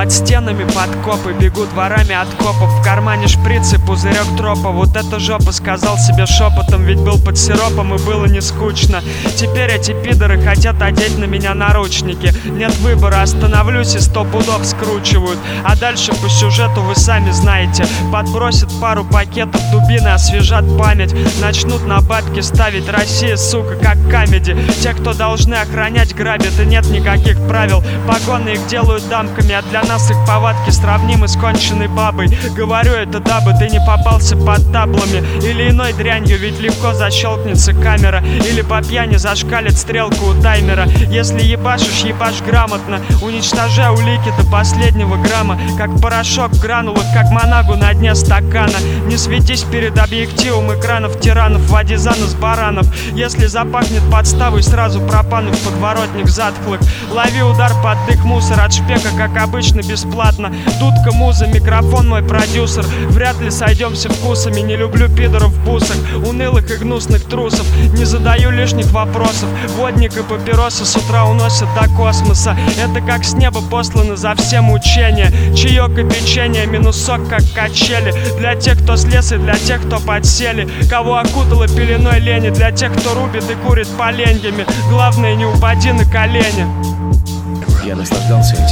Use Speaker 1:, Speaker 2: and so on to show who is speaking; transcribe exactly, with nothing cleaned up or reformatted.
Speaker 1: Под стенами подкопы, бегу дворами от копов. В кармане шприц и пузырек тропа. Вот это жопа, сказал себе шепотом, ведь был под сиропом и было не скучно. Теперь эти пидоры хотят одеть на меня наручники. Нет выбора, остановлюсь и сто пудов скручивают. А дальше по сюжету вы сами знаете. Подбросят пару пакетов, дубины освежат память. Начнут на бабки ставить, Россия, сука, как камеди. Те, кто должны охранять, грабят, и нет никаких правил. Погоны их делают дамками, а для нас их повадки сравнимы с конченной бабой. Говорю это, дабы ты не попался под таблами или иной дрянью, ведь легко защелкнется камера. Или по пьяни зашкалит стрелка у таймера. Если ебашишь, ебашь грамотно, уничтожай улики до последнего грамма. Как порошок в гранулах, как манагу на дне стакана. Не светись перед объективом экранов тиранов, води за нос баранов. Если запахнет подставой, сразу пропану в подворотник затхлых. Лови удар под дых, мусор от шпека, как обычно, бесплатно. Дудка, муза, микрофон мой продюсер. Вряд ли сойдемся вкусами, не люблю пидоров в бусах, унылых и гнусных трусов. Не задаю лишних вопросов, водник и папиросы с утра уносят до космоса. Это как с неба посланы за все мучения. Чаек и печенье, минус сок, как качели. Для тех, кто слез, и для тех, кто подсели. Кого окутало пеленой лени, для тех, кто рубит и курит поленьями. Главное, не упади на колени.
Speaker 2: Я наслаждался этим.